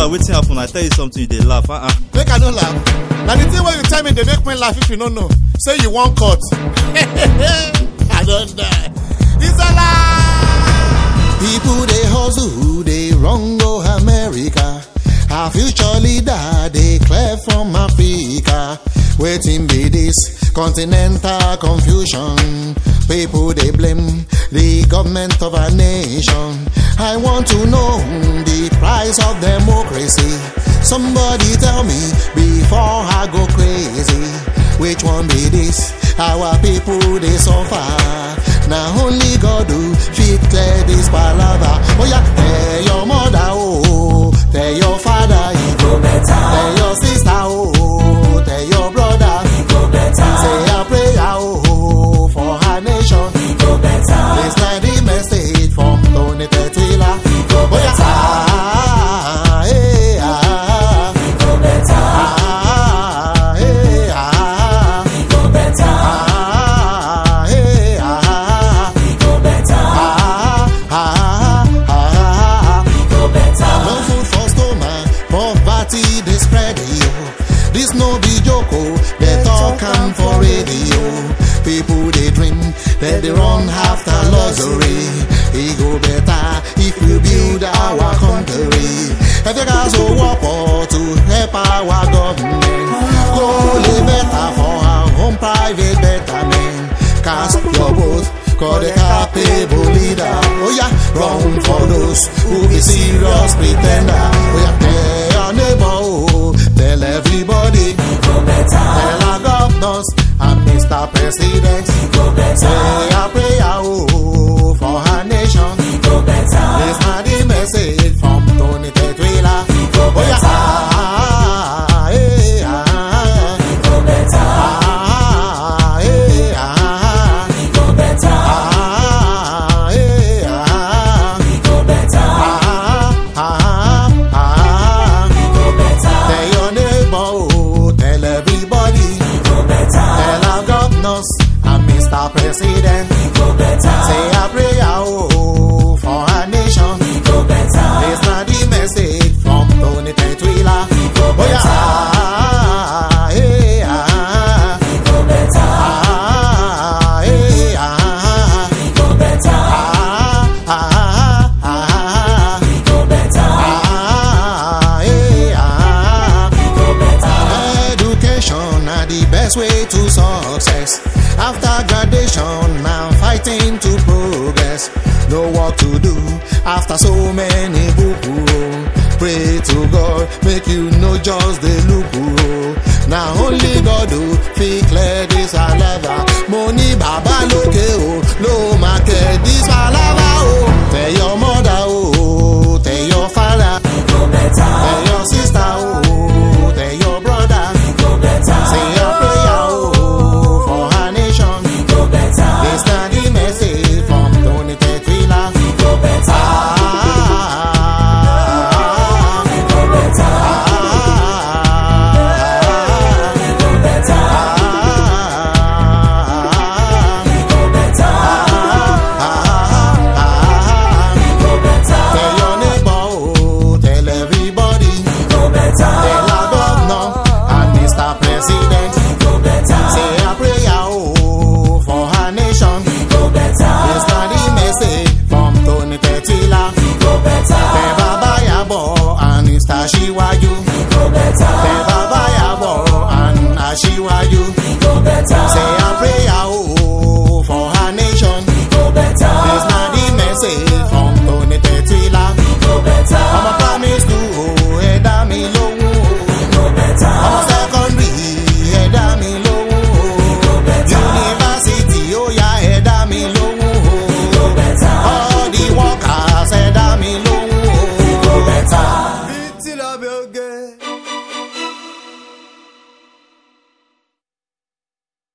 Baba, wetin happen? I tell you something, you dey laugh. Make I no laugh. Now the thing when you tell me they make me laugh if you don't know. Say you want cut. I don't die. It's a lie. People they hustle, they wrong go America. Our future leader, they clear from Africa. Waiting be this continental confusion. People they blame the government of our nation. I want to know the price of democracy. Somebody tell me before I go crazy. Which one be this? Our people they suffer. Now only God do fit clear this palava. Oh yeah, tell your mother, oh, tell your father, he go better. Tell your sister, oh, tell your brother, he go better. Say a prayer, oh, for our nation, he go better. It's not the message from Tony Tetwila, he go better. They spread this no be joke, they talk am for radio. People they dream that they run after luxury. It go better if we build our country. If you guys will work to help our government, go live better for our own private betterment. Cast your vote, call the capable leader. Oh yeah, run for those who be serious pretender. Oh yeah, tell your neighbor, oh, tell everybody, go better. Tell our governors and Mr. President, go better. Say a prayer, oh, for our nation, go better. This not the message from Tony Tetwila, go better. Oh, yeah. And Mr. President, go better. Say a prayer, oh, for our nation, go better. This not the message from Tony Tetwila, go better. Oh, yeah. Hey, go better. Hey, go better. Go better. Go better. Education are the best way to success. After graduation, now fighting to progress. Know what to do after so many books. Pray to God, make you know just the look. Now only God do fit clear this palava. Money baba loke oh, no market this palava oh. Tell your mother oh, tell your father, go better. Tell your sister oh, tell your brother, go better. Say your prayer oh. This not the message from Tony Tetwila, go better. Go better. Go better. Go better. Go better. Tell your neighbor, oh, tell everybody, go better. Tell our governor and Mr. President, go better. Say a prayer, oh, for our nation, go better. This not the message from Tony Tetwila, go better. Tell Baba Yabo and Mr. Shiwaju, go better. Tell Baba Yabo and Ashiwaju.